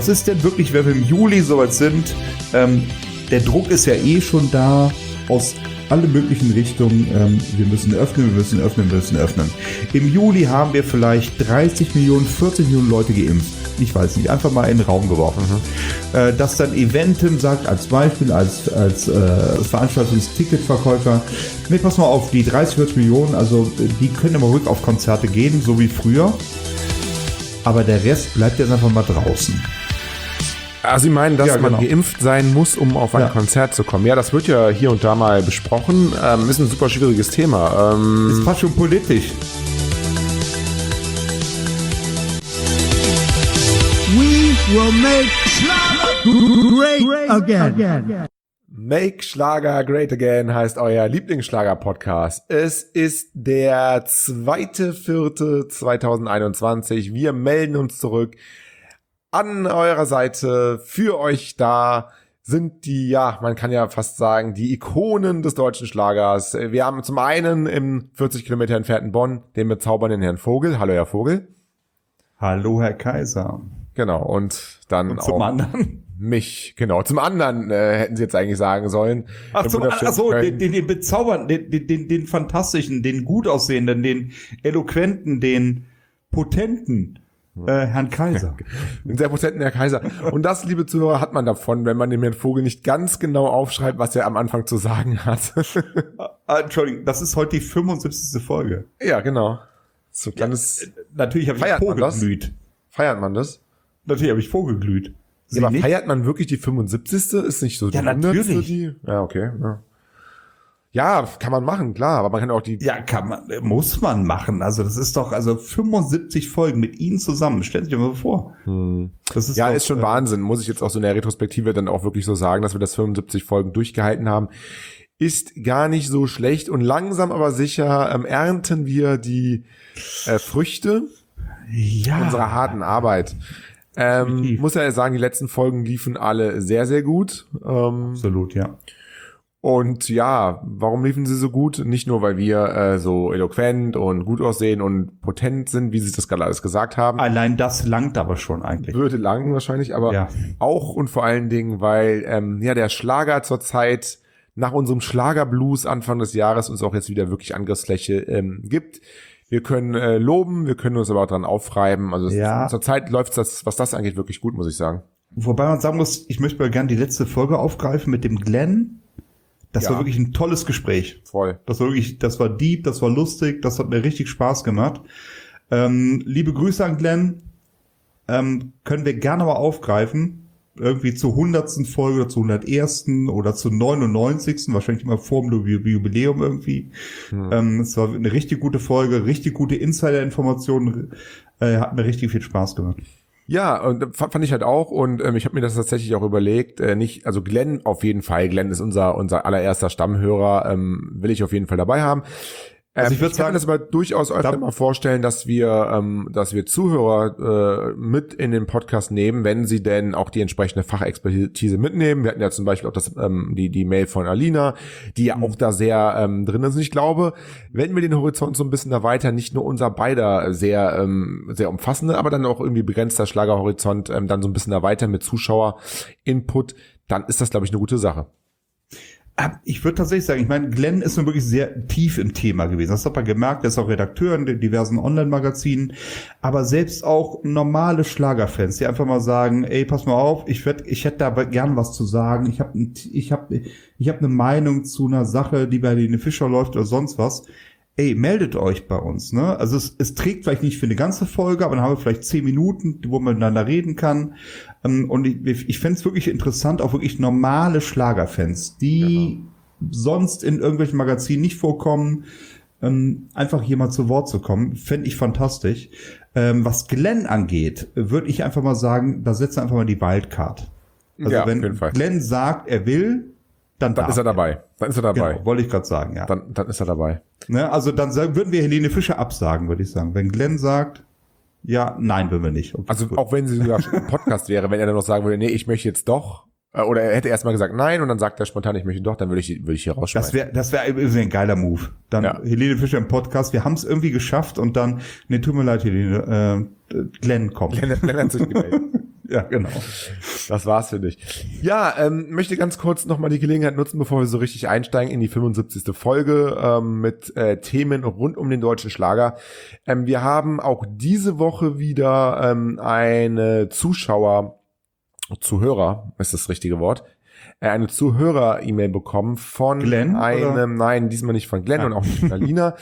was ist denn wirklich, wenn wir im Juli soweit sind? Der Druck ist ja eh schon da aus alle möglichen Richtungen. Wir müssen öffnen. Im Juli haben wir vielleicht 30 Millionen, 40 Millionen Leute geimpft. Ich weiß nicht, einfach mal in den Raum geworfen. Dass dann Eventim sagt, als Beispiel, als Veranstaltungsticketverkäufer, nee, pass mal auf, die 30, 40 Millionen, also die können immer ruhig auf Konzerte gehen, so wie früher. Aber der Rest bleibt jetzt einfach mal draußen. Also Sie meinen, dass man geimpft sein muss, um auf ein Konzert zu kommen. Ja, das wird ja hier und da mal besprochen. Ist ein super schwieriges Thema. Ist fast schon politisch. We will make Schlager great again. Make Schlager Great Again heißt euer Lieblingsschlager-Podcast. Es ist der 2.4.2021. Wir melden uns zurück. An eurer Seite, für euch da sind die, ja, man kann ja fast sagen, die Ikonen des deutschen Schlagers. Wir haben zum einen im 40 Kilometer entfernten Bonn den bezaubernden Herrn Vogel. Hallo, Herr Vogel. Hallo, Herr Kaiser. Genau, und dann und zum auch anderen? Mich, genau. Zum anderen hätten Sie jetzt eigentlich sagen sollen. Den bezaubernden, den fantastischen, den gut aussehenden, den eloquenten, den potenten Herrn Kaiser. Den sehr potenten Herr Kaiser. Und das, liebe Zuhörer, hat man davon, wenn man dem Herrn Vogel nicht ganz genau aufschreibt, was er am Anfang zu sagen hat. Entschuldigung, das ist heute die 75. Folge. Ja, genau. So kleines. Natürlich habe ich vorgeglüht. Feiert man das? Natürlich habe ich vorgeglüht. Ja, aber feiert man wirklich die 75.? Ist nicht so die 100. Natürlich. Ja, okay. Ja, kann man machen, klar, aber man kann auch die... Ja, muss man machen. Also das ist doch, 75 Folgen mit Ihnen zusammen. Stellen Sie sich mal vor. Das ist ist schon Wahnsinn. Muss ich jetzt auch so in der Retrospektive dann auch wirklich so sagen, dass wir das 75 Folgen durchgehalten haben. Ist gar nicht so schlecht und langsam aber sicher ernten wir die Früchte unserer harten Arbeit. Muss ja sagen, die letzten Folgen liefen alle sehr, sehr gut. Absolut, ja. Und ja, warum liefen sie so gut? Nicht nur, weil wir so eloquent und gut aussehen und potent sind, wie sie das gerade alles gesagt haben. Allein das langt aber schon eigentlich. Würde langen wahrscheinlich, aber auch und vor allen Dingen, weil der Schlager zurzeit nach unserem Schlagerblues Anfang des Jahres uns auch jetzt wieder wirklich Angriffsfläche gibt. Wir können loben, wir können uns aber auch dran aufreiben. Also zurzeit läuft das, was das angeht, wirklich gut, muss ich sagen. Wobei man sagen muss, ich möchte mal gerne die letzte Folge aufgreifen mit dem Glenn. Das war wirklich ein tolles Gespräch. Voll. Das war deep, das war lustig, das hat mir richtig Spaß gemacht. Liebe Grüße an Glenn. Können wir gerne mal aufgreifen. Irgendwie zur 100. Folge oder zur 101. oder zur 99. Wahrscheinlich immer vor dem Jubiläum irgendwie. Es war eine richtig gute Folge, richtig gute Insider-Informationen. Hat mir richtig viel Spaß gemacht. Ja, und fand ich halt auch und ich habe mir das tatsächlich auch überlegt, also Glenn auf jeden Fall, Glenn ist unser allererster Stammhörer, will ich auf jeden Fall dabei haben. Also ich kann mir das aber durchaus öfter mal vorstellen, dass wir Zuhörer mit in den Podcast nehmen, wenn sie denn auch die entsprechende Fachexpertise mitnehmen. Wir hatten ja zum Beispiel auch die Mail von Alina, die ja auch da sehr drin ist. Und ich glaube, wenn wir den Horizont so ein bisschen erweitern, nicht nur unser beider sehr sehr umfassende, aber dann auch irgendwie begrenzter Schlagerhorizont dann so ein bisschen erweitern mit Zuschauer-Input, dann ist das, glaube ich, eine gute Sache. Ich würde tatsächlich sagen, ich meine, Glenn ist nun wirklich sehr tief im Thema gewesen. Das hat man gemerkt, er ist auch Redakteur in den diversen Online-Magazinen, aber selbst auch normale Schlagerfans, die einfach mal sagen, ey, pass mal auf, ich hätte da gern was zu sagen, ich hab eine Meinung zu einer Sache, die bei Helene Fischer läuft oder sonst was. Ey, meldet euch bei uns, ne? Also es trägt vielleicht nicht für eine ganze Folge, aber dann haben wir vielleicht 10 Minuten, wo man miteinander reden kann. Und ich fände es wirklich interessant, auch wirklich normale Schlagerfans, die sonst in irgendwelchen Magazinen nicht vorkommen, einfach hier mal zu Wort zu kommen, fände ich fantastisch. Was Glenn angeht, würde ich einfach mal sagen, da setzt er einfach mal die Wildcard. Also wenn Glenn sagt, er will, dann ist er dabei. Dann ist er dabei. Genau, wollte ich gerade sagen, ja. Dann ist er dabei. Ne, also dann würden wir Helene Fischer absagen, würde ich sagen. Wenn Glenn sagt, ja, nein, würden wir nicht. Okay, also gut. Auch wenn sie sogar ein Podcast wäre, wenn er dann noch sagen würde, nee, ich möchte jetzt doch, oder er hätte erstmal gesagt nein und dann sagt er spontan, ich möchte doch, dann würde ich hier rausschmeißen. Das wäre ein geiler Move. Dann Helene Fischer im Podcast, wir haben es irgendwie geschafft und dann, nee, tut mir leid, Helene, Glenn kommt. Glenn hat sich gemeldet. Ja, genau. Das war's für dich. Ja, möchte ganz kurz nochmal die Gelegenheit nutzen, bevor wir so richtig einsteigen in die 75. Folge mit Themen rund um den deutschen Schlager. Wir haben auch diese Woche wieder eine Zuhörer, ist das richtige Wort, eine Zuhörer-E-Mail bekommen von Glenn, einem, nein, diesmal nicht von Glenn und auch nicht von Alina,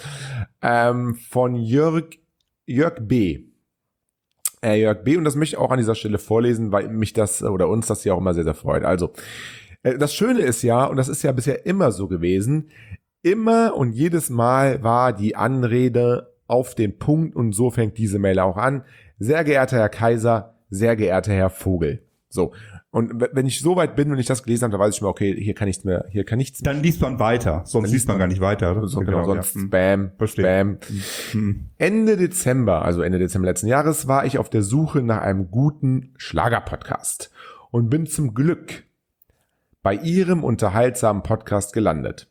von Jörg B. Jörg B. Und das möchte ich auch an dieser Stelle vorlesen, weil mich das oder uns das ja auch immer sehr, sehr freut. Also, das Schöne ist ja, und das ist ja bisher immer so gewesen, immer und jedes Mal war die Anrede auf den Punkt und so fängt diese Mail auch an. Sehr geehrter Herr Kaiser, sehr geehrter Herr Vogel. So. Und wenn ich so weit bin, wenn ich das gelesen habe, dann weiß ich schon, okay, hier kann nichts mehr. Dann liest man weiter, sonst liest man gar nicht weiter. So, genau, sonst Spam. Hm. Ende Dezember letzten Jahres, war ich auf der Suche nach einem guten Schlager-Podcast und bin zum Glück bei Ihrem unterhaltsamen Podcast gelandet.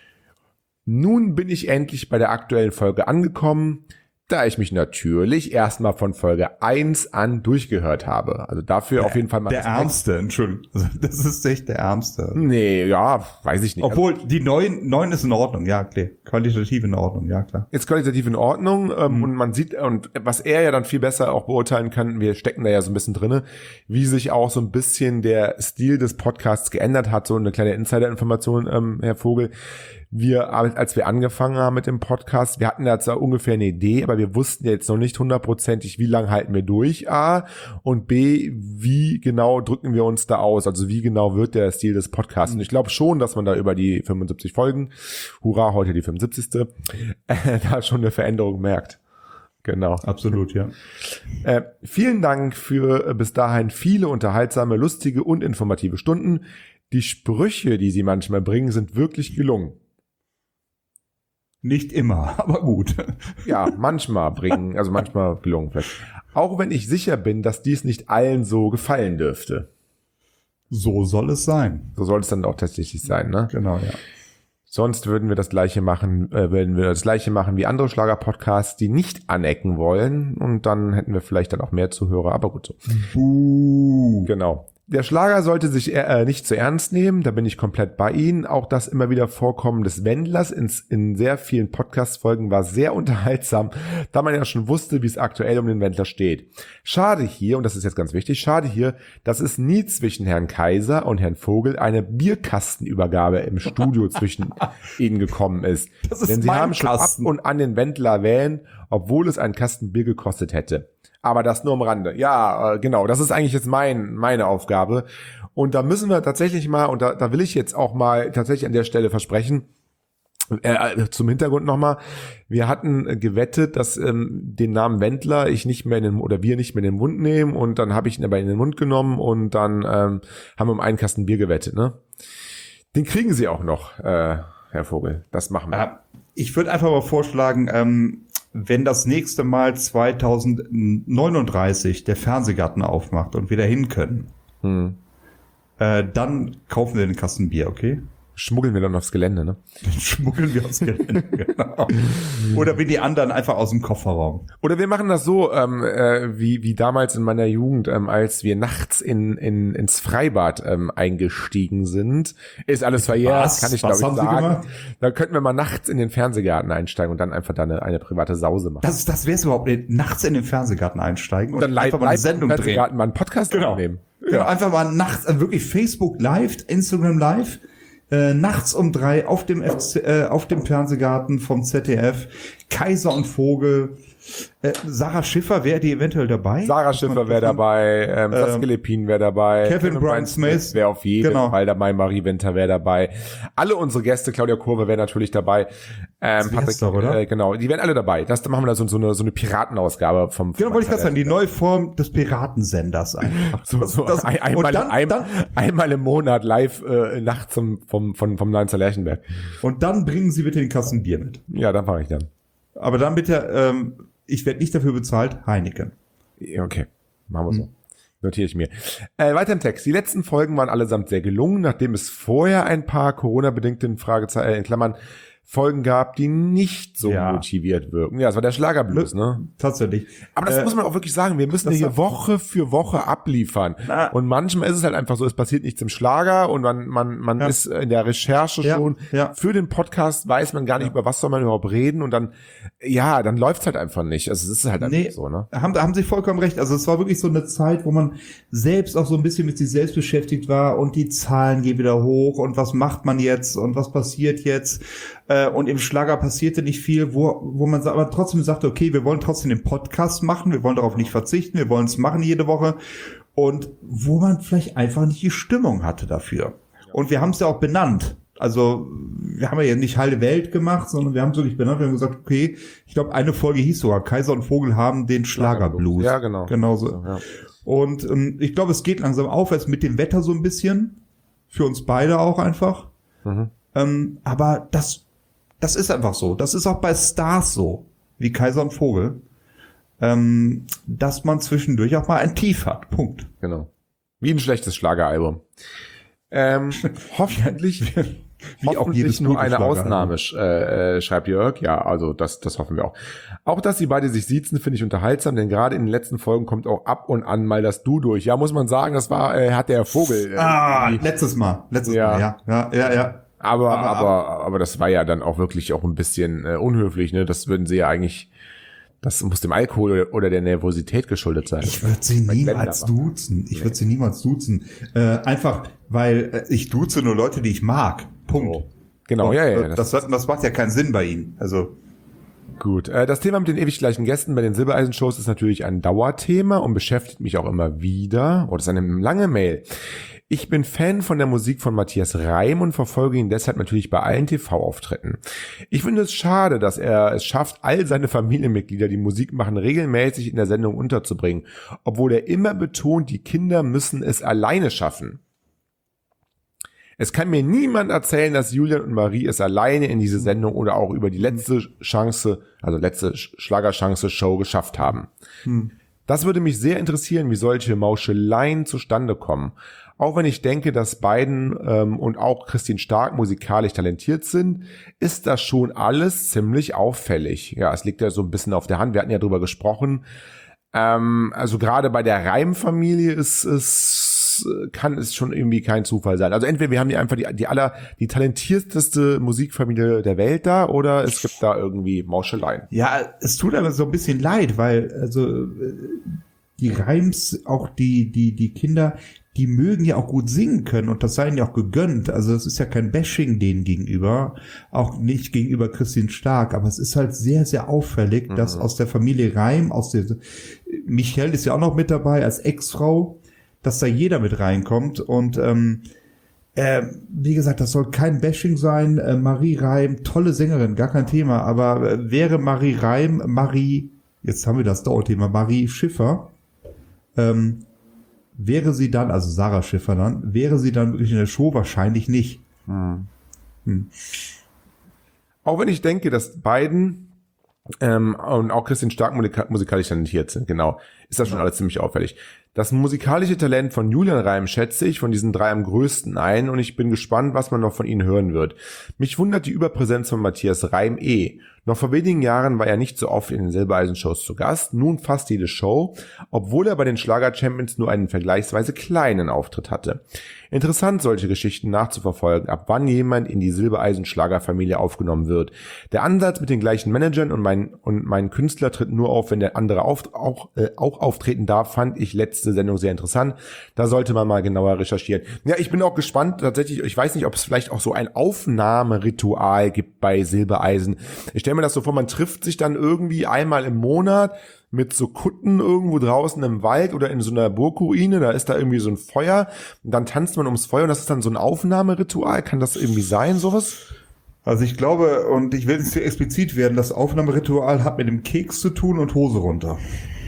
Nun bin ich endlich bei der aktuellen Folge angekommen, da ich mich natürlich erstmal von Folge 1 an durchgehört habe. Also dafür auf jeden Fall mal. Der Ärmste, Entschuldigung. Also das ist echt der Ärmste. Nee, ja, weiß ich nicht. Obwohl, die neuen ist in Ordnung, ja, klar. Qualitativ in Ordnung, ja, klar. Ist qualitativ in Ordnung und man sieht, und was er ja dann viel besser auch beurteilen kann, wir stecken da ja so ein bisschen drinne, wie sich auch so ein bisschen der Stil des Podcasts geändert hat, so eine kleine Insider-Information, Herr Vogel. Als wir angefangen haben mit dem Podcast, wir hatten jetzt ungefähr eine Idee, aber wir wussten jetzt noch nicht hundertprozentig, wie lange halten wir durch, A, und B, wie genau drücken wir uns da aus, also wie genau wird der Stil des Podcasts. Und ich glaube schon, dass man da über die 75 Folgen, hurra, heute die 75. Da schon eine Veränderung merkt. Genau. Absolut, ja. Vielen Dank für bis dahin viele unterhaltsame, lustige und informative Stunden. Die Sprüche, die Sie manchmal bringen, sind wirklich gelungen. Nicht immer, aber gut. Ja, manchmal gelungen vielleicht. Auch wenn ich sicher bin, dass dies nicht allen so gefallen dürfte. So soll es sein. So soll es dann auch tatsächlich sein, ne? Genau, ja. Sonst würden wir das Gleiche machen wie andere Schlager-Podcasts, die nicht anecken wollen. Und dann hätten wir vielleicht dann auch mehr Zuhörer, aber gut so. Genau. Der Schlager sollte sich nicht zu ernst nehmen, da bin ich komplett bei Ihnen. Auch das immer wieder Vorkommen des Wendlers in sehr vielen Podcast-Folgen war sehr unterhaltsam, da man ja schon wusste, wie es aktuell um den Wendler steht. Schade hier, und das ist jetzt ganz wichtig, dass es nie zwischen Herrn Kaiser und Herrn Vogel eine Bierkastenübergabe im Studio zwischen ihnen gekommen ist. Denn sie haben schon ab und an den Wendler erwähnt, obwohl es einen Kasten Bier gekostet hätte. Aber das nur am Rande. Ja, genau. Das ist eigentlich jetzt meine Aufgabe. Und da müssen wir tatsächlich mal, und da will ich jetzt auch mal tatsächlich an der Stelle versprechen, zum Hintergrund nochmal, wir hatten gewettet, dass den Namen Wendler wir nicht mehr in den Mund nehmen, und dann habe ich ihn aber in den Mund genommen und dann haben wir um einen Kasten Bier gewettet, ne? Den kriegen Sie auch noch, Herr Vogel. Das machen wir. Ich würde einfach mal vorschlagen, wenn das nächste Mal 2039 der Fernsehgarten aufmacht und wir da hin können, dann kaufen wir den Kasten Bier, okay? Schmuggeln wir dann aufs Gelände, ne? Dann schmuggeln wir aufs Gelände, genau. Oder wie die anderen einfach aus dem Kofferraum. Oder wir machen das so, wie damals in meiner Jugend, als wir nachts ins Freibad eingestiegen sind. Ist alles verjährt, kann ich glaube ich sagen. Da könnten wir mal nachts in den Fernsehgarten einsteigen und dann einfach da eine private Sause machen. Das wäre es überhaupt nicht. Nachts in den Fernsehgarten einsteigen und dann einfach mal eine Sendung drehen. Mal einen Podcast aufnehmen. Genau, einfach mal nachts, wirklich Facebook Live, Instagram Live, nachts um 3 auf dem Fernsehgarten vom ZDF, Kaiser und Vogel, Sarah Schiffer, wäre die eventuell dabei? Sarah Schiffer wäre dabei, Saskia Lepin wäre dabei, Kevin Brian Smith wäre auf jeden Fall dabei, Marie Winter wäre dabei, alle unsere Gäste, Claudia Kurve wäre natürlich dabei, Patrick, doch, oder? Genau, die wären alle dabei. Das machen wir da so eine Piratenausgabe vom Genau, wollte ich gerade sagen, die neue Form des Piratensenders einfach. Einmal im Monat live nachts vom Leinzer Lerchenberg. Und dann bringen Sie bitte den Kasten Bier mit. Ja, dann mache ich dann. Aber dann bitte, ich werde nicht dafür bezahlt, Heineken. Okay, machen wir so. Notiere ich mir. Weiter im Text. Die letzten Folgen waren allesamt sehr gelungen, nachdem es vorher ein paar Corona-bedingte in Klammern Folgen gab, die nicht so motiviert wirken. Ja, das war der Schlagerblues, ne? Tatsächlich. Aber das muss man auch wirklich sagen. Wir müssen hier Woche für Woche abliefern. Und manchmal ist es halt einfach so, es passiert nichts im Schlager und man ist in der Recherche schon. Ja. Für den Podcast weiß man gar nicht, über was soll man überhaupt reden und dann läuft's halt einfach nicht. Also es ist halt einfach so, ne? Haben Sie vollkommen recht. Also es war wirklich so eine Zeit, wo man selbst auch so ein bisschen mit sich selbst beschäftigt war und die Zahlen gehen wieder hoch und was macht man jetzt und was passiert jetzt? Und im Schlager passierte nicht viel, wo man aber trotzdem sagte, okay, wir wollen trotzdem den Podcast machen, wir wollen darauf nicht verzichten, wir wollen es machen jede Woche und wo man vielleicht einfach nicht die Stimmung hatte dafür. Und wir haben es ja auch benannt. Also wir haben ja nicht Heile Welt gemacht, sondern wir haben es wirklich benannt. Wir haben gesagt, okay, ich glaube, eine Folge hieß sogar Kaiser und Vogel haben den Schlagerblues. Ja, genau. Genauso. Ja. Und ich glaube, es geht langsam aufwärts mit dem Wetter so ein bisschen. Für uns beide auch einfach. Aber das ist einfach so. Das ist auch bei Stars so, wie Kaiser und Vogel, dass man zwischendurch auch mal ein Tief hat. Punkt. Genau. Wie ein schlechtes Schlageralbum. Hoffentlich wie auch jedes nur eine Ausnahme, schreibt Jörg. Ja, also das hoffen wir auch. Auch, dass sie beide sich siezen, finde ich unterhaltsam, denn gerade in den letzten Folgen kommt auch ab und an mal das Du durch. Ja, muss man sagen, das hat der Vogel. Letztes Mal, ja. Aber das war ja dann auch wirklich auch ein bisschen unhöflich, ne? Das würden sie ja eigentlich, das muss dem Alkohol oder der Nervosität geschuldet sein. Ich würde sie niemals duzen. Einfach, weil ich duze nur Leute, die ich mag. Punkt. Oh. Genau, ja. Das macht ja keinen Sinn bei Ihnen. Also gut. Das Thema mit den ewig gleichen Gästen bei den Silbereisen-Shows ist natürlich ein Dauerthema und beschäftigt mich auch immer wieder. Das ist eine lange Mail. Ich bin Fan von der Musik von Matthias Reim und verfolge ihn deshalb natürlich bei allen TV-Auftritten. Ich finde es schade, dass er es schafft, all seine Familienmitglieder, die Musik machen, regelmäßig in der Sendung unterzubringen, obwohl er immer betont, die Kinder müssen es alleine schaffen. Es kann mir niemand erzählen, dass Julian und Marie es alleine in diese Sendung oder auch über die letzte Schlagerchance-Show geschafft haben. Das würde mich sehr interessieren, wie solche Mauscheleien zustande kommen. Auch wenn ich denke, dass beiden und auch Christine Stark musikalisch talentiert sind, ist das schon alles ziemlich auffällig. Ja, es liegt ja so ein bisschen auf der Hand. Wir hatten ja drüber gesprochen. Also gerade bei der Reim-Familie kann es schon irgendwie kein Zufall sein. Also entweder wir haben hier einfach die talentierteste Musikfamilie der Welt da oder es gibt da irgendwie Mauscheleien. Ja, es tut aber so ein bisschen leid, weil also die Reims, auch die Kinder, die mögen ja auch gut singen können und das sei ihnen ja auch gegönnt. Also es ist ja kein Bashing denen gegenüber, auch nicht gegenüber Christine Stark, aber es ist halt sehr, sehr auffällig, dass aus der Familie Reim, Michelle ist ja auch noch mit dabei als Ex-Frau, dass da jeder mit reinkommt und wie gesagt, das soll kein Bashing sein. Marie Reim, tolle Sängerin, gar kein Thema, aber wäre Marie Reim, jetzt haben wir das Dauerthema, Marie Schiffer, wäre sie dann, also Sarah Schiffer dann, wäre sie dann wirklich in der Show? Wahrscheinlich nicht. Auch wenn ich denke, dass beiden und auch Christine Stark musikalisch talentiert sind, genau, ist das schon alles ziemlich auffällig. Das musikalische Talent von Julian Reim schätze ich von diesen drei am größten ein und ich bin gespannt, was man noch von ihnen hören wird. Mich wundert die Überpräsenz von Matthias Reim Noch vor wenigen Jahren war er nicht so oft in den Silbereisen-Shows zu Gast, nun fast jede Show, obwohl er bei den Schlager-Champions nur einen vergleichsweise kleinen Auftritt hatte. Interessant, solche Geschichten nachzuverfolgen, ab wann jemand in die Silbereisen-Schlagerfamilie aufgenommen wird. Der Ansatz mit den gleichen Managern und mein Künstler tritt nur auf, wenn der andere auch auftreten darf, fand ich letzte Sendung sehr interessant. Da sollte man mal genauer recherchieren. Ja, ich bin auch gespannt, tatsächlich, ich weiß nicht, ob es vielleicht auch so ein Aufnahmeritual gibt bei Silbereisen. Ich stelle mir das so vor, man trifft sich dann irgendwie einmal im Monat mit so Kutten irgendwo draußen im Wald oder in so einer Burgruine, da ist da irgendwie so ein Feuer und dann tanzt man ums Feuer und das ist dann so ein Aufnahmeritual. Kann das irgendwie sein, sowas? Also ich glaube, und ich will jetzt hier explizit werden, das Aufnahmeritual hat mit dem Keks zu tun und Hose runter.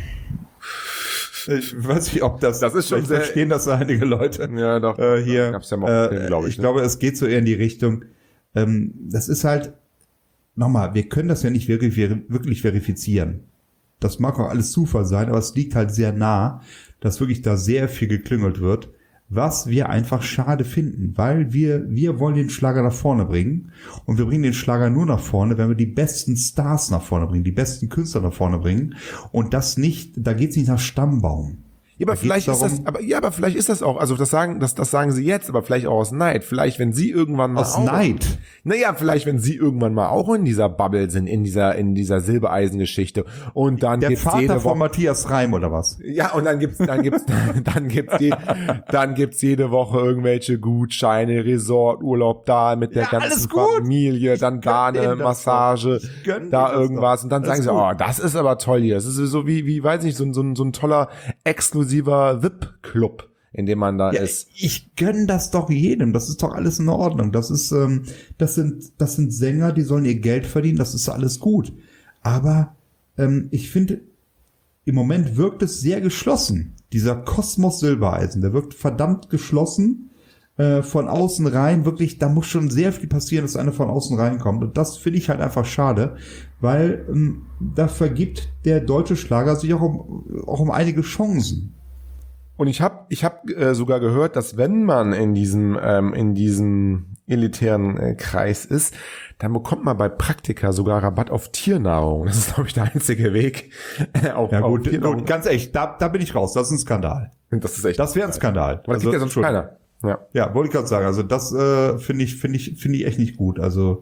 Ich weiß nicht, ob das ist schon sehr, verstehen das einige Leute. Ja, doch. Hier, gab's ja mal glaube ich. Ich glaube, es geht so eher in die Richtung. Das ist halt, nochmal, wir können das ja nicht wirklich verifizieren. Das mag auch alles Zufall sein, aber es liegt halt sehr nah, dass wirklich da sehr viel geklüngelt wird. was wir einfach schade finden, weil wir wollen den Schlager nach vorne bringen und wir bringen den Schlager nur nach vorne, wenn wir die besten Stars nach vorne bringen, die besten Künstler nach vorne bringen und das nicht, da geht's nicht nach Stammbaum. Ja, aber vielleicht ist das, aber vielleicht ist das auch, also das sagen sie jetzt, aber vielleicht auch aus Neid. Vielleicht, wenn sie irgendwann mal Neid? Naja, vielleicht, wenn sie irgendwann mal auch in dieser Bubble sind, in dieser Silbereisen-Geschichte und dann der gibt's Vater jede von Woche, Matthias Reim oder was? ja, und dann gibt's jede Woche irgendwelche Gutscheine, Resorturlaub da mit der ganzen Familie, dann da eine Massage, da irgendwas und dann sagen sie, oh, das ist aber toll hier. Das ist so wie weiß nicht, so ein toller exklusiver VIP-Club, in dem man da ist. Ich gönn das doch jedem. Das ist doch alles in Ordnung. Das sind Sänger, die sollen ihr Geld verdienen. Das ist alles gut. Aber ich finde, im Moment wirkt es sehr geschlossen. Dieser Kosmos Silbereisen, der wirkt verdammt geschlossen. Von außen rein, wirklich, da muss schon sehr viel passieren, dass einer von außen reinkommt. Und das finde ich halt einfach schade, weil da vergibt der deutsche Schlager sich auch um einige Chancen. Und ich hab sogar gehört, dass wenn man in diesem elitären Kreis ist, dann bekommt man bei Praktika sogar Rabatt auf Tiernahrung. Das ist, glaube ich, der einzige Weg. Gut, ganz ehrlich, da bin ich raus. Das ist ein Skandal. Das wäre ein Skandal. Aber das kriegt ja sonst keiner. Ja, wollte ich gerade sagen. Also das finde ich echt nicht gut. Also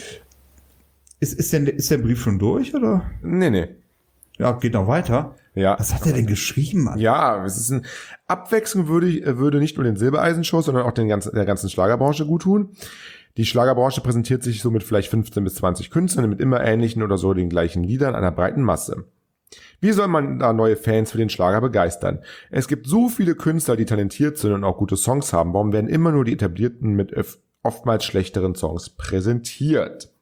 ist der Brief schon durch, oder? Nee. Ja, geht noch weiter. Ja. Was hat er denn geschrieben, Mann? Ja, es ist Abwechslung würde nicht nur den Silbereisen-Shows, sondern auch der ganzen Schlagerbranche gut tun. Die Schlagerbranche präsentiert sich so mit vielleicht 15 bis 20 Künstlern mit immer ähnlichen oder so den gleichen Liedern einer breiten Masse. Wie soll man da neue Fans für den Schlager begeistern? Es gibt so viele Künstler, die talentiert sind und auch gute Songs haben. Warum werden immer nur die etablierten mit oftmals schlechteren Songs präsentiert?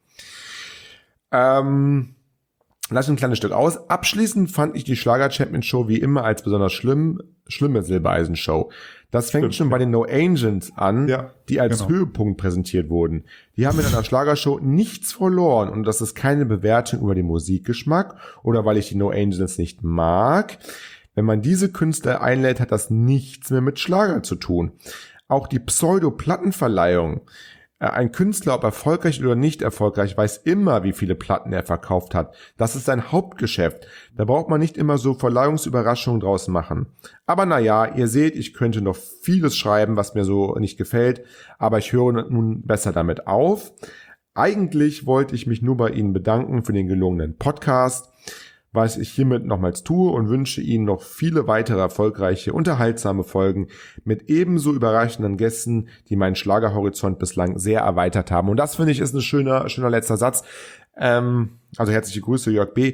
Lass ein kleines Stück aus. Abschließend fand ich die Schlager-Champion-Show wie immer als besonders schlimme Silbereisen-Show. Das fängt schon bei den No Angels an, die als Höhepunkt präsentiert wurden. Die haben in einer Schlagershow nichts verloren und das ist keine Bewertung über den Musikgeschmack oder weil ich die No Angels nicht mag. Wenn man diese Künstler einlädt, hat das nichts mehr mit Schlager zu tun. Auch die Pseudo-Plattenverleihung. Ein Künstler, ob erfolgreich oder nicht erfolgreich, weiß immer, wie viele Platten er verkauft hat. Das ist sein Hauptgeschäft. Da braucht man nicht immer so Verleihungsüberraschungen draus machen. Aber naja, ihr seht, ich könnte noch vieles schreiben, was mir so nicht gefällt, aber ich höre nun besser damit auf. Eigentlich wollte ich mich nur bei Ihnen bedanken für den gelungenen Podcast, was ich hiermit nochmals tue und wünsche Ihnen noch viele weitere erfolgreiche, unterhaltsame Folgen mit ebenso überraschenden Gästen, die meinen Schlagerhorizont bislang sehr erweitert haben. Und das, finde ich, ist ein schöner letzter Satz. Also herzliche Grüße, Jörg B.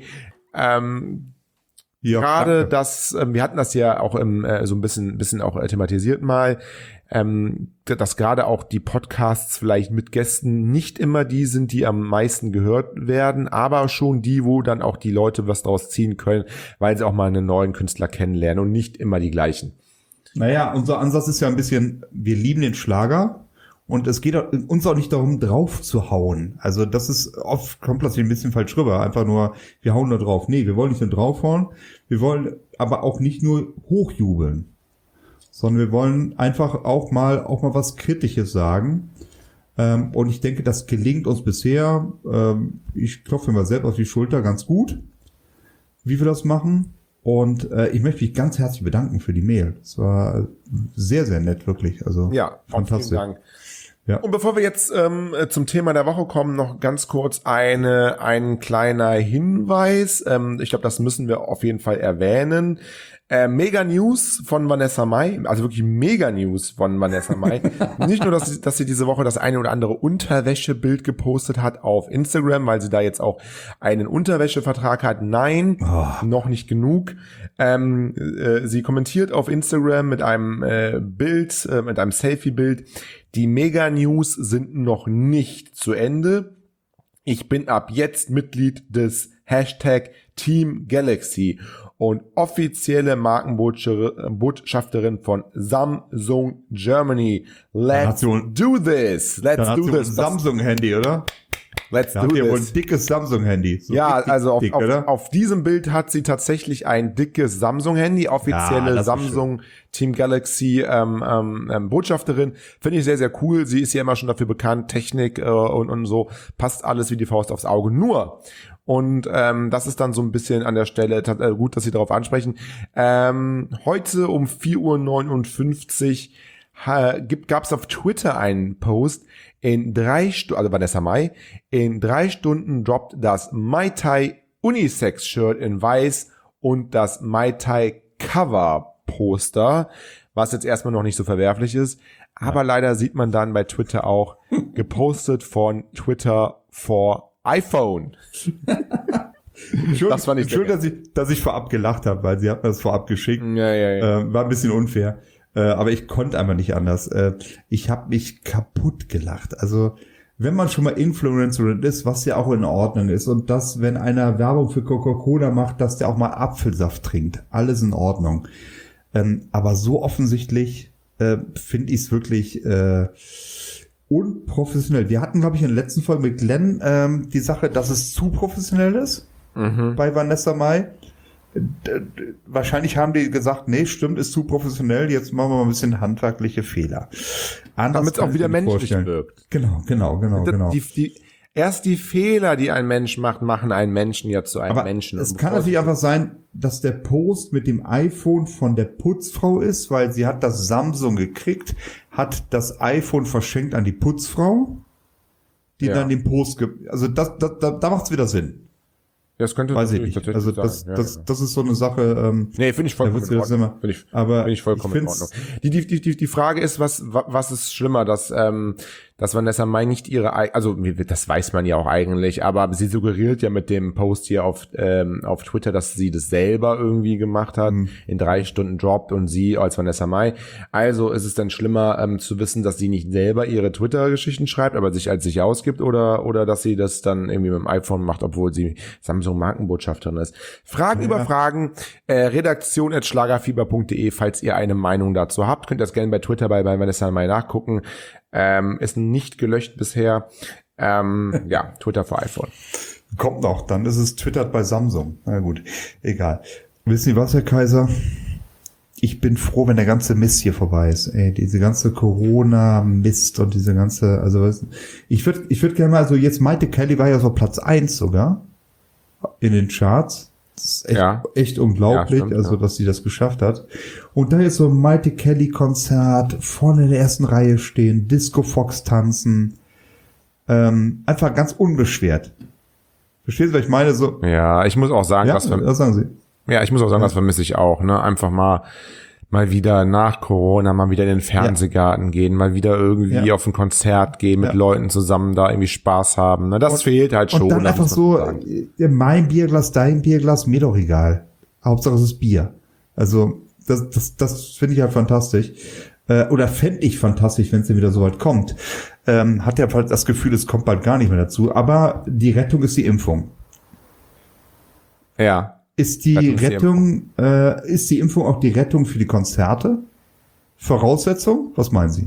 Gerade das, wir hatten das ja auch so ein bisschen auch thematisiert mal, dass gerade auch die Podcasts vielleicht mit Gästen nicht immer die sind, die am meisten gehört werden, aber schon die, wo dann auch die Leute was draus ziehen können, weil sie auch mal einen neuen Künstler kennenlernen und nicht immer die gleichen. Naja, unser Ansatz ist ja ein bisschen, wir lieben den Schlager und es geht uns auch nicht darum, drauf zu hauen. Also das ist oft, kommt plötzlich ein bisschen falsch rüber, einfach nur, wir hauen da drauf. Nee, wir wollen nicht nur draufhauen, wir wollen aber auch nicht nur hochjubeln, sondern wir wollen einfach auch mal was Kritisches sagen. Und ich denke, das gelingt uns bisher, ich klopfe mir selbst auf die Schulter, ganz gut, wie wir das machen. Und ich möchte mich ganz herzlich bedanken für die Mail. Es war sehr, sehr nett, wirklich. Also ja, fantastisch. Vielen Dank. Ja. Und bevor wir jetzt zum Thema der Woche kommen, noch ganz kurz ein kleiner Hinweis. Ich glaube, das müssen wir auf jeden Fall erwähnen. Mega News von Vanessa Mai, also wirklich Mega News von Vanessa Mai. Nicht nur, dass sie diese Woche das eine oder andere Unterwäschebild gepostet hat auf Instagram, weil sie da jetzt auch einen Unterwäschevertrag hat. Nein, noch nicht genug. Sie kommentiert auf Instagram mit einem Bild, mit einem Selfie-Bild. Die Mega News sind noch nicht zu Ende. Ich bin ab jetzt Mitglied des Hashtag Team Galaxy und offizielle Markenbotschafterin von Samsung Germany. Let's do this. Let's do this. Samsung-Handy, oder? Let's da do habt ihr wohl this. ein dickes Samsung-Handy. So Ja, richtig also dick, auf diesem Bild hat sie tatsächlich ein dickes Samsung-Handy, offizielle das ist Samsung Team Galaxy Botschafterin. Finde ich sehr, sehr cool. Sie ist ja immer schon dafür bekannt, Technik und so, passt alles wie die Faust aufs Auge. Nur, und das ist dann so ein bisschen an der Stelle gut, dass Sie darauf ansprechen. Heute um 4:59 Uhr gab es auf Twitter einen Post. In 3 Stunden, also Vanessa Mai, in 3 Stunden droppt das Mai Tai Unisex Shirt in weiß und das Mai Tai Cover Poster, was jetzt erstmal noch nicht so verwerflich ist. Aber leider sieht man dann bei Twitter auch gepostet von Twitter for iPhone. Das fand ich schön, dass ich vorab gelacht habe, weil sie hat mir das vorab geschickt. Ja. War ein bisschen unfair. Aber ich konnte einfach nicht anders. Ich habe mich kaputt gelacht. Also, wenn man schon mal Influencer ist, was ja auch in Ordnung ist, und dass, wenn einer Werbung für Coca-Cola macht, dass der auch mal Apfelsaft trinkt. Alles in Ordnung. Aber so offensichtlich finde ich es wirklich unprofessionell. Wir hatten, glaube ich, in der letzten Folge mit Glenn die Sache, dass es zu professionell ist bei Vanessa Mai. Wahrscheinlich haben die gesagt, nee, stimmt, ist zu professionell, jetzt machen wir mal ein bisschen handwerkliche Fehler. Damit es auch wieder menschlich wirkt. Genau. Erst die Fehler, die ein Mensch macht, machen einen Menschen ja zu einem Menschen. Es kann natürlich einfach sein, dass der Post mit dem iPhone von der Putzfrau ist, weil sie hat das Samsung gekriegt, hat das iPhone verschenkt an die Putzfrau, die dann den Post also da macht's wieder Sinn. Das könnte weiß ich nicht. Also das ist so eine Sache. Nee, finde ich vollkommen in Ordnung. Finde ich vollkommen in Ordnung. Die Frage ist, was ist schlimmer, dass Vanessa Mai nicht also das weiß man ja auch eigentlich, aber sie suggeriert ja mit dem Post hier auf Twitter, dass sie das selber irgendwie gemacht hat, in 3 Stunden droppt und sie als Vanessa Mai. Also ist es dann schlimmer zu wissen, dass sie nicht selber ihre Twitter-Geschichten schreibt, aber sich als sich ausgibt oder dass sie das dann irgendwie mit dem iPhone macht, obwohl sie Samsung Markenbotschafterin ist. Fragen über Fragen, redaktion@schlagerfieber.de, falls ihr eine Meinung dazu habt, könnt ihr das gerne bei Twitter bei Vanessa Mai nachgucken. Ist nicht gelöscht bisher. Twitter für iPhone. Kommt noch, dann ist es twittert bei Samsung. Na gut, egal. Wissen Sie was, Herr Kaiser? Ich bin froh, wenn der ganze Mist hier vorbei ist. Ey, diese ganze Corona-Mist und diese ganze, also ich würde gerne mal, also jetzt Maite Kelly war ja so Platz 1 sogar in den Charts. Das ist echt unglaublich, ja, stimmt, dass sie das geschafft hat. Und da jetzt so ein Maite Kelly Konzert, vorne in der ersten Reihe stehen, Disco Fox tanzen, einfach ganz unbeschwert. Verstehst du, was ich meine? So. Ja, ich muss auch sagen, was sagen Sie? Ja, ich muss auch sagen, das vermisse ich auch, ne? Einfach mal wieder nach Corona, mal wieder in den Fernsehgarten gehen, mal wieder irgendwie auf ein Konzert gehen, mit Leuten zusammen da irgendwie Spaß haben. Ne? Das fehlt halt schon. Und dann einfach so, mein Bierglas, dein Bierglas, mir doch egal. Hauptsache es ist Bier. Also das finde ich halt fantastisch. Oder fände ich fantastisch, wenn es denn wieder so weit kommt. Hat ja halt das Gefühl, es kommt bald gar nicht mehr dazu. Aber die Rettung ist die Impfung. Ja. Ist die Rettung, ist die Impfung auch die Rettung für die Konzerte? Voraussetzung? Was meinen Sie?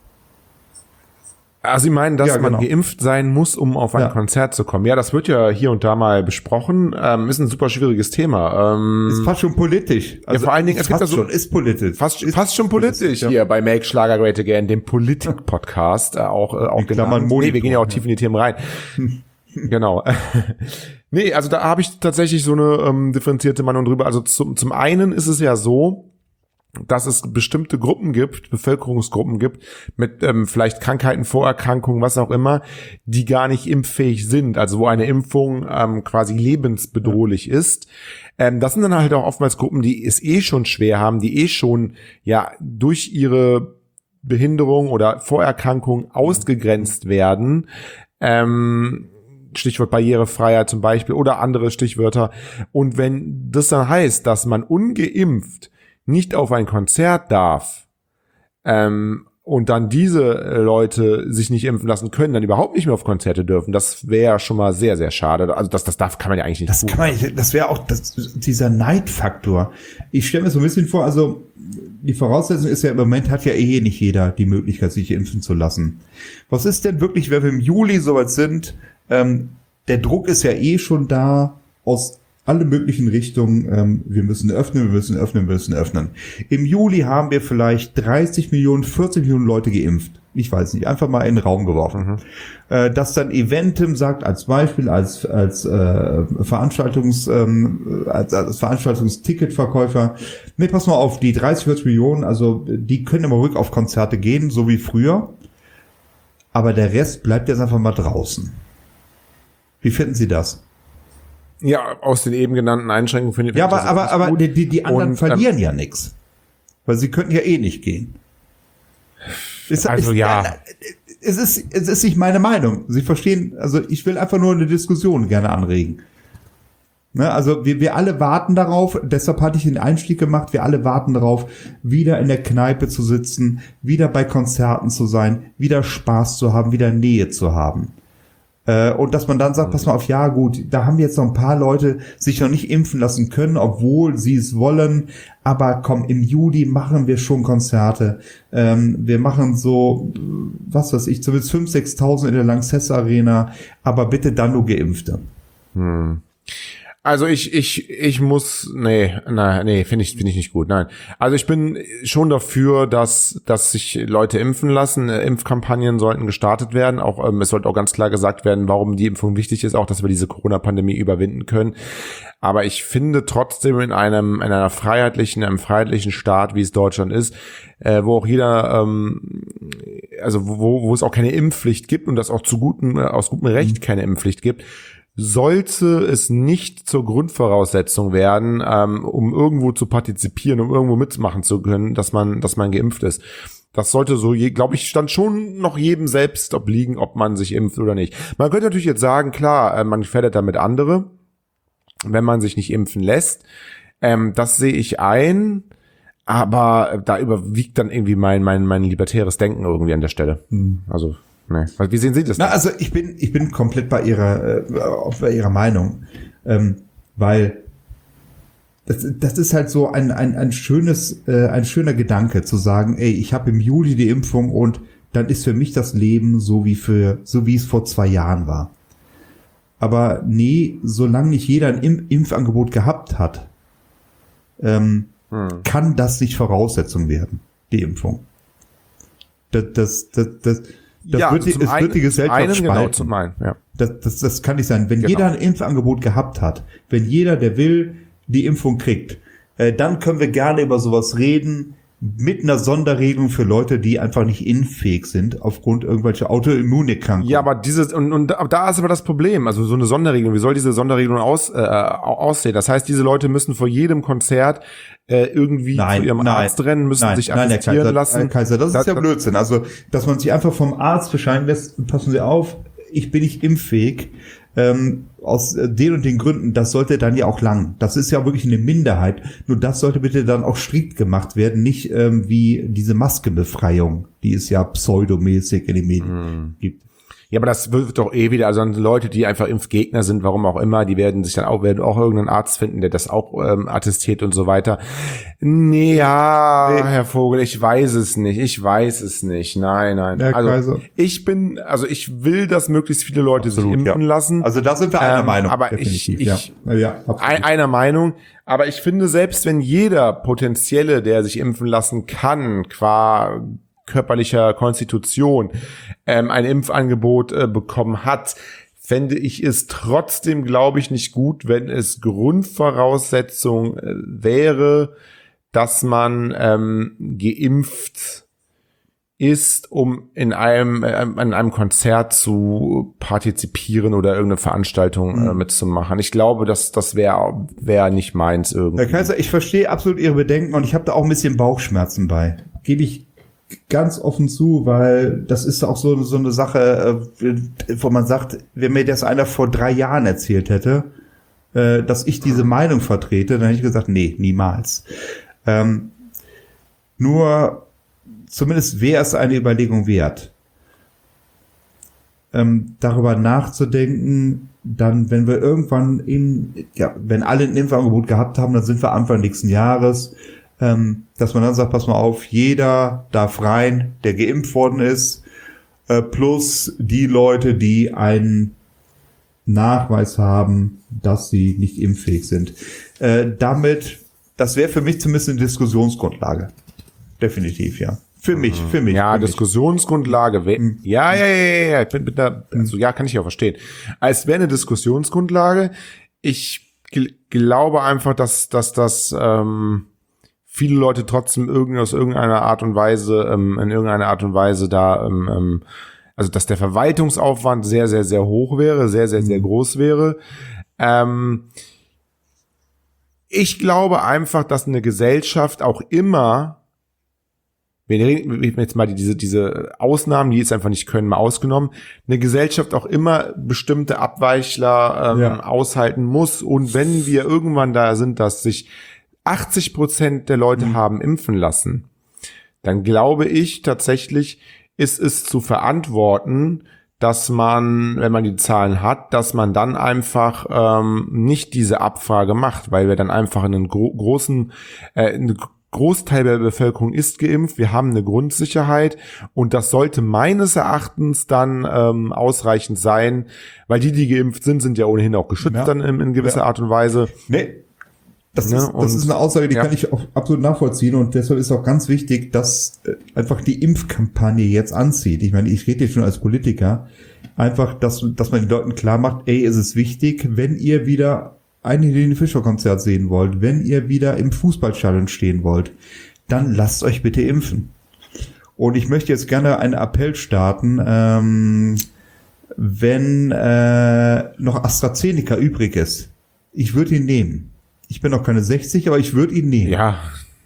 Sie meinen, dass man geimpft sein muss, um auf ein Konzert zu kommen. Ja, das wird ja hier und da mal besprochen. Ist ein super schwieriges Thema. Ist fast schon politisch. Also vor allen Dingen, es gibt ja so, ist politisch. Fast schon politisch hier bei Make Schlager Great Again, dem Politik-Podcast. Auch genannt. Wir gehen ja auch tief in die Themen rein. Genau. Nee, also da habe ich tatsächlich so eine differenzierte Meinung drüber. Also zum einen ist es ja so, dass es bestimmte Gruppen gibt, Bevölkerungsgruppen gibt, mit vielleicht Krankheiten, Vorerkrankungen, was auch immer, die gar nicht impffähig sind, also wo eine Impfung quasi lebensbedrohlich ist. Das sind dann halt auch oftmals Gruppen, die es schon schwer haben, die schon durch ihre Behinderung oder Vorerkrankung ausgegrenzt werden. Stichwort Barrierefreiheit zum Beispiel oder andere Stichwörter. Und wenn das dann heißt, dass man ungeimpft nicht auf ein Konzert darf und dann diese Leute sich nicht impfen lassen können, dann überhaupt nicht mehr auf Konzerte dürfen, das wäre schon mal sehr, sehr schade. Also das kann man ja eigentlich nicht tun. Das wäre auch dieser Neidfaktor. Ich stelle mir so ein bisschen vor, also die Voraussetzung ist ja, im Moment hat ja nicht jeder die Möglichkeit, sich impfen zu lassen. Was ist denn wirklich, wenn wir im Juli soweit sind, Der Druck ist ja eh schon da aus alle möglichen Richtungen. Wir müssen öffnen. Im Juli haben wir vielleicht 30 Millionen, 40 Millionen Leute geimpft. Ich weiß nicht, einfach mal in den Raum geworfen. Dass dann Eventim sagt, als Beispiel, als Veranstaltungsticketverkäufer, nee, pass mal auf, die 30, 40 Millionen, also die können immer ruhig auf Konzerte gehen, so wie früher. Aber der Rest bleibt jetzt einfach mal draußen. Wie finden Sie das? Ja, aus den eben genannten Einschränkungen finde ich. Ja, aber die anderen verlieren ja nichts. Weil sie könnten ja eh nicht gehen. Es ist nicht meine Meinung. Sie verstehen, also ich will einfach nur eine Diskussion gerne anregen. Ne, also wir alle warten darauf, deshalb hatte ich den Einstieg gemacht, wir alle warten darauf, wieder in der Kneipe zu sitzen, wieder bei Konzerten zu sein, wieder Spaß zu haben, wieder Nähe zu haben. Und dass man dann sagt, pass mal auf, ja gut, da haben jetzt noch ein paar Leute sich noch nicht impfen lassen können, obwohl sie es wollen, aber komm, im Juli machen wir schon Konzerte. Wir machen so, was weiß ich, zumindest 5.000, 6.000 in der Lanxess Arena, aber bitte dann nur Geimpfte. Also ich muss, finde ich nicht gut, nein. Also ich bin schon dafür, dass sich Leute impfen lassen. Impfkampagnen sollten gestartet werden. Auch es sollte auch ganz klar gesagt werden, warum die Impfung wichtig ist, auch dass wir diese Corona-Pandemie überwinden können. Aber ich finde trotzdem in einem freiheitlichen Staat, wie es Deutschland ist, wo auch jeder, also wo es auch keine Impfpflicht gibt und das auch aus gutem Recht keine Impfpflicht gibt, sollte es nicht zur Grundvoraussetzung werden, um irgendwo zu partizipieren, um irgendwo mitmachen zu können, dass man geimpft ist. Das sollte so, glaube ich, stand schon noch jedem selbst obliegen, ob man sich impft oder nicht. Man könnte natürlich jetzt sagen, klar, man gefährdet damit andere, wenn man sich nicht impfen lässt. Das sehe ich ein, aber da überwiegt dann irgendwie mein libertäres Denken irgendwie an der Stelle. Also nee. Wie sehen Sie das? Na, also ich bin komplett bei Ihrer Meinung, weil das ist halt so ein schöner Gedanke zu sagen, ey, ich habe im Juli die Impfung und dann ist für mich das Leben so wie es vor 2 Jahren war. Aber nee, solange nicht jeder ein Impfangebot gehabt hat, kann das nicht Voraussetzung werden, die Impfung. Das wird die Gesellschaft spalten. Das kann nicht sein. Wenn jeder ein Impfangebot gehabt hat, wenn jeder, der will, die Impfung kriegt, dann können wir gerne über sowas reden, mit einer Sonderregelung für Leute, die einfach nicht impffähig sind, aufgrund irgendwelcher Autoimmunerkrankungen. Ja, aber da ist aber das Problem, also so eine Sonderregelung, wie soll diese Sonderregelung aussehen? Das heißt, diese Leute müssen vor jedem Konzert irgendwie zu ihrem Arzt rennen, müssen sich attestieren lassen. Herr Kaiser, das ist ja Blödsinn. Also, dass man sich einfach vom Arzt bescheiden lässt, passen Sie auf, ich bin nicht impffähig, aus den und den Gründen, das sollte dann ja auch lang. Das ist ja wirklich eine Minderheit. Nur das sollte bitte dann auch strikt gemacht werden, nicht wie diese Maskenbefreiung, die es ja pseudomäßig in den Medien gibt. Ja, aber das wird doch eh wieder, also Leute, die einfach Impfgegner sind, warum auch immer, die werden auch irgendeinen Arzt finden, der das auch attestiert und so weiter. Nee, ja, Herr Vogel, ich weiß es nicht. Nein. Also ich will, dass möglichst viele Leute sich impfen lassen. Also da sind wir einer Meinung. Aber einer Meinung. Aber ich finde, selbst wenn jeder Potenzielle, der sich impfen lassen kann, qua körperlicher Konstitution ein Impfangebot bekommen hat, fände ich es trotzdem, glaube ich, nicht gut, wenn es Grundvoraussetzung wäre, dass man geimpft ist, um an einem Konzert zu partizipieren oder irgendeine Veranstaltung mitzumachen. Ich glaube, das wäre nicht meins irgendwie. Herr Kaiser, ich verstehe absolut Ihre Bedenken und ich habe da auch ein bisschen Bauchschmerzen bei. Gebe ich ganz offen zu, weil das ist auch so eine Sache, wo man sagt, wenn mir das einer vor 3 Jahren erzählt hätte, dass ich diese Meinung vertrete, dann hätte ich gesagt, nee, niemals. Nur zumindest wäre es eine Überlegung wert, darüber nachzudenken, dann, wenn wir irgendwann wenn alle ein Impfangebot gehabt haben, dann sind wir Anfang nächsten Jahres, dass man dann sagt, pass mal auf, jeder darf rein, der geimpft worden ist, plus die Leute, die ein Nachweis haben, dass sie nicht impffähig sind. Das wäre für mich zumindest eine Diskussionsgrundlage. Definitiv, ja. Für mich. Ja, Diskussionsgrundlage. Ja. Ich bin da, also ja, kann ich auch verstehen. Es wäre eine Diskussionsgrundlage. Ich glaube einfach, dass das viele Leute trotzdem in irgendeiner Art und Weise da, also dass der Verwaltungsaufwand sehr, sehr, sehr hoch wäre, sehr, sehr, sehr groß wäre. Ich glaube einfach, dass eine Gesellschaft auch immer, wir reden jetzt mal diese Ausnahmen, die jetzt einfach nicht können, mal ausgenommen, eine Gesellschaft auch immer bestimmte Abweichler aushalten muss. Und wenn wir irgendwann da sind, dass sich 80% der Leute haben impfen lassen, dann glaube ich tatsächlich, ist es zu verantworten, dass man, wenn man die Zahlen hat, dass man dann einfach nicht diese Abfrage macht, weil wir dann einfach einen Großteil der Bevölkerung ist geimpft, wir haben eine Grundsicherheit und das sollte meines Erachtens dann ausreichend sein, weil die geimpft sind ja ohnehin auch geschützt dann in gewisser Art und Weise. Nee. Das ist eine Aussage, die kann ich auch absolut nachvollziehen und deshalb ist auch ganz wichtig, dass einfach die Impfkampagne jetzt anzieht. Ich meine, ich rede jetzt schon als Politiker, einfach, dass man den Leuten klar macht, es ist wichtig, wenn ihr wieder ein Helene Fischer Konzert sehen wollt, wenn ihr wieder im Fußballstadion stehen wollt, dann lasst euch bitte impfen. Und ich möchte jetzt gerne einen Appell starten, wenn noch AstraZeneca übrig ist. Ich würde ihn nehmen. Ich bin noch keine 60, aber ich würde ihn nehmen. Ja.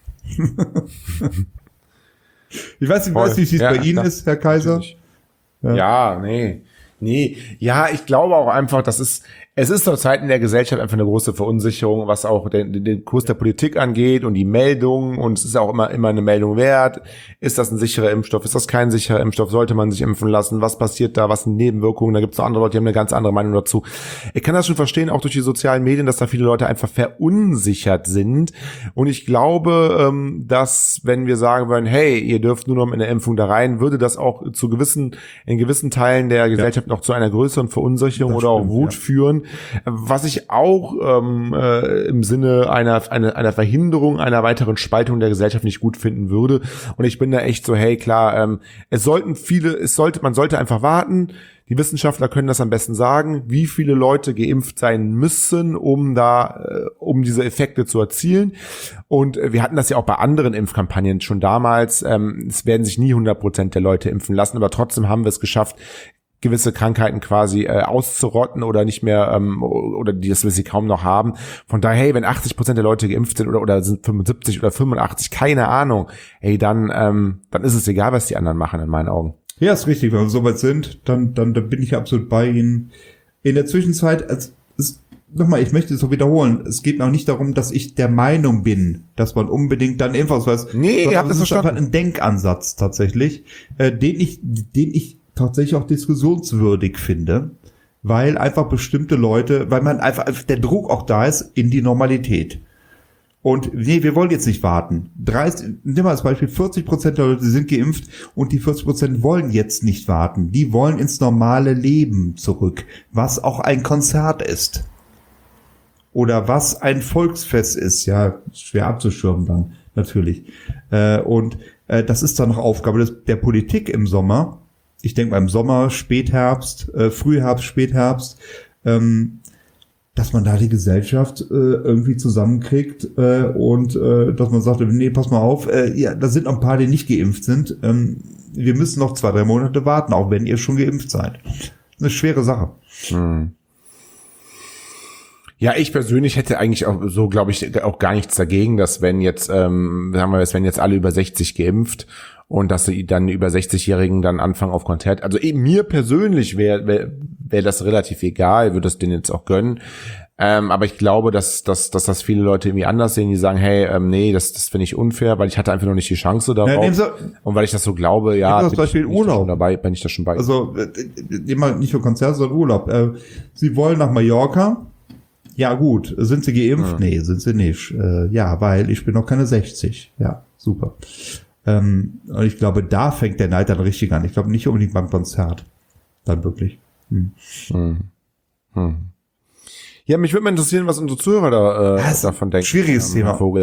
Ich weiß nicht, wie es bei Ihnen ist, Herr Kaiser. Ja, nee. Ja, ich glaube auch einfach, es ist zurzeit in der Gesellschaft einfach eine große Verunsicherung, was auch den Kurs der Politik angeht und die Meldungen, und es ist auch immer eine Meldung wert. Ist das ein sicherer Impfstoff? Ist das kein sicherer Impfstoff? Sollte man sich impfen lassen? Was passiert da? Was sind Nebenwirkungen? Da gibt es noch andere Leute, die haben eine ganz andere Meinung dazu. Ich kann das schon verstehen, auch durch die sozialen Medien, dass da viele Leute einfach verunsichert sind. Und ich glaube, dass wenn wir sagen würden, hey, ihr dürft nur noch mit einer Impfung da rein, würde das auch in gewissen Teilen der Gesellschaft noch zu einer größeren Verunsicherung oder auch Wut führen. Was ich auch im Sinne einer Verhinderung einer weiteren Spaltung der Gesellschaft nicht gut finden würde. Und ich bin da echt so, hey, klar, man sollte einfach warten. Die Wissenschaftler können das am besten sagen, wie viele Leute geimpft sein müssen, um diese Effekte zu erzielen. Und wir hatten das ja auch bei anderen Impfkampagnen schon damals. Es werden sich nie 100% der Leute impfen lassen, aber trotzdem haben wir es geschafft, gewisse Krankheiten quasi auszurotten oder nicht mehr oder dass wir sie kaum noch haben. Von daher, hey, wenn 80% der Leute geimpft sind oder sind 75 oder 85, keine Ahnung, hey, dann ist es egal, was die anderen machen, in meinen Augen. Ja, ist richtig. Wenn wir soweit sind, dann bin ich absolut bei Ihnen. In der Zwischenzeit, nochmal, ich möchte es auch wiederholen, es geht noch nicht darum, dass ich der Meinung bin, dass man unbedingt dann Impfausweis... Nee, ihr habt das verstanden. Das ist einfach ein Denkansatz tatsächlich, den ich tatsächlich auch diskussionswürdig finde, weil einfach bestimmte Leute, weil man einfach der Druck auch da ist in die Normalität. Und nee, wir wollen jetzt nicht warten. Nimm mal als Beispiel, 40% der Leute sind geimpft und die 40% wollen jetzt nicht warten. Die wollen ins normale Leben zurück, was auch ein Konzert ist. Oder was ein Volksfest ist, ja, schwer abzuschirmen dann, natürlich. Und das ist dann noch Aufgabe der Politik im Sommer. Ich denke mal im Sommer, Spätherbst, Frühherbst, Spätherbst, dass man da die Gesellschaft irgendwie zusammenkriegt und dass man sagt, nee, pass mal auf, ja, da sind noch ein paar, die nicht geimpft sind. Wir müssen noch 2-3 Monate warten, auch wenn ihr schon geimpft seid. Eine schwere Sache. Ja, ich persönlich hätte eigentlich auch so, glaube ich, auch gar nichts dagegen, dass wenn jetzt, sagen wir, wenn jetzt alle über 60 geimpft und dass sie dann über 60-Jährigen dann anfangen auf Konzert. Also eben mir persönlich wäre das relativ egal, würde es denen jetzt auch gönnen. Aber ich glaube, dass das viele Leute irgendwie anders sehen, die sagen, hey, nee, das finde ich unfair, weil ich hatte einfach noch nicht die Chance darauf. Und weil ich das so glaube, ja, bin ich Urlaub dabei, bin ich da schon bei. Also immer nicht für Konzerte, sondern Urlaub. Sie wollen nach Mallorca. Ja gut, sind Sie geimpft? Nee, sind Sie nicht. Ja, weil ich bin noch keine 60. Ja, super. Und ich glaube, da fängt der Neid dann richtig an. Ich glaube nicht unbedingt beim Konzert. Dann wirklich. Ja, mich würde mal interessieren, was unsere Zuhörer davon denken. Schwieriges Thema. Vogel.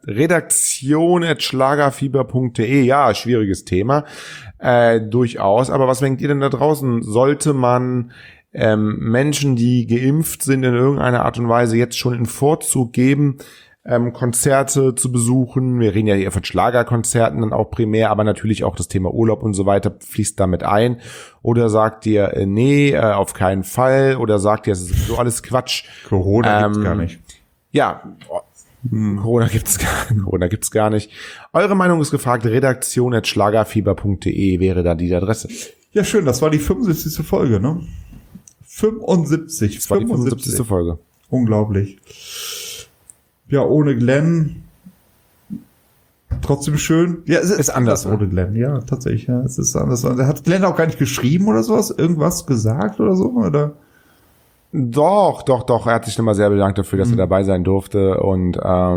Redaktion@schlagerfieber.de. Ja, schwieriges Thema. Durchaus. Aber was denkt ihr denn da draußen? Sollte man Menschen, die geimpft sind, in irgendeiner Art und Weise jetzt schon in Vorzug geben, Konzerte zu besuchen? Wir reden ja hier von Schlagerkonzerten dann auch primär, aber natürlich auch das Thema Urlaub und so weiter fließt damit ein. Oder sagt ihr, nee, auf keinen Fall? Oder sagt ihr, es ist sowieso alles Quatsch? Corona gibt's gar nicht. Ja, Corona gibt's gar nicht. Eure Meinung ist gefragt. Redaktion@schlagerfieber.de wäre da die Adresse. Ja, schön. Das war die 75. Folge, ne? 75. Das war die 75. Folge. Unglaublich. Ja, ohne Glenn. Trotzdem schön. Ja, es ist anders ohne Glenn. Ja, tatsächlich. Ja, es ist anders. Hat Glenn auch gar nicht geschrieben oder sowas? Irgendwas gesagt oder so? Oder? Doch. Er hat sich nochmal sehr bedankt dafür, dass er dabei sein durfte und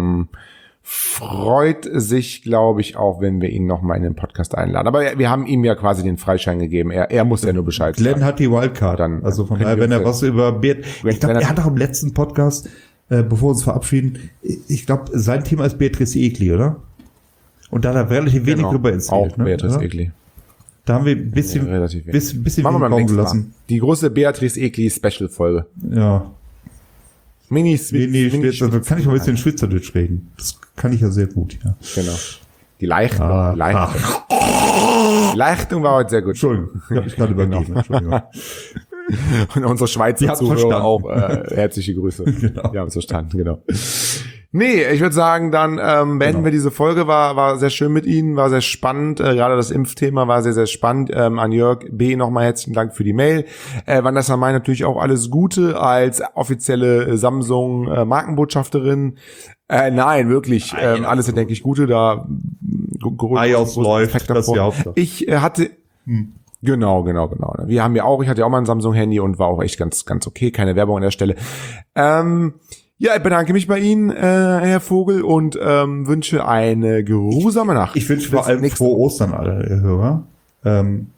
freut sich, glaube ich, auch, wenn wir ihn nochmal in den Podcast einladen. Aber wir haben ihm ja quasi den Freischein gegeben. Er muss ja nur Bescheid sagen. Glenn hat die Wildcard. Dann, also von daher, wenn er was über ich glaube, er hat auch im letzten Podcast, bevor wir uns verabschieden, ich glaube, sein Thema ist Beatrice Egli, oder? Und da hat er relativ wenig drüber erzählt. Auch Beatrice Egli. Da haben wir ein bisschen, bisschen machen wir Raum gelassen. Die große Beatrice Egli Special-Folge. Ja. Mini-Schwitzer. Also kann ich mal ein bisschen Schweizerdeutsch reden. Das kann ich ja sehr gut, ja. Genau. Die Leichtung. Leichtung war heute sehr gut. Entschuldigung, ich habe mich gerade übergeben. Entschuldigung. Und unsere Schweizer Zuhörer auch herzliche Grüße. Genau. Wir haben es verstanden, genau. Nee, ich würde sagen, dann beenden wir diese Folge. War sehr schön mit Ihnen, war sehr spannend. Gerade das Impfthema war sehr, sehr spannend. An Jörg B. nochmal herzlichen Dank für die Mail. Vanessa May natürlich auch alles Gute als offizielle Samsung Markenbotschafterin. Nein, wirklich. Alles, denke ich, Gute. Da iOS läuft, das ist die Hauptsache. Ich hatte... Genau. Ich hatte ja auch mal ein Samsung-Handy und war auch echt ganz, ganz okay. Keine Werbung an der Stelle. Ja, ich bedanke mich bei Ihnen, Herr Vogel, und wünsche eine geruhsame Nacht. Ich wünsche vor allem frohe Ostern, alle Hörer.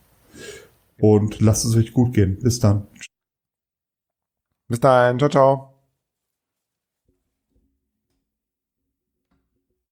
Und lasst es euch gut gehen. Bis dann. Bis dahin. Ciao, ciao.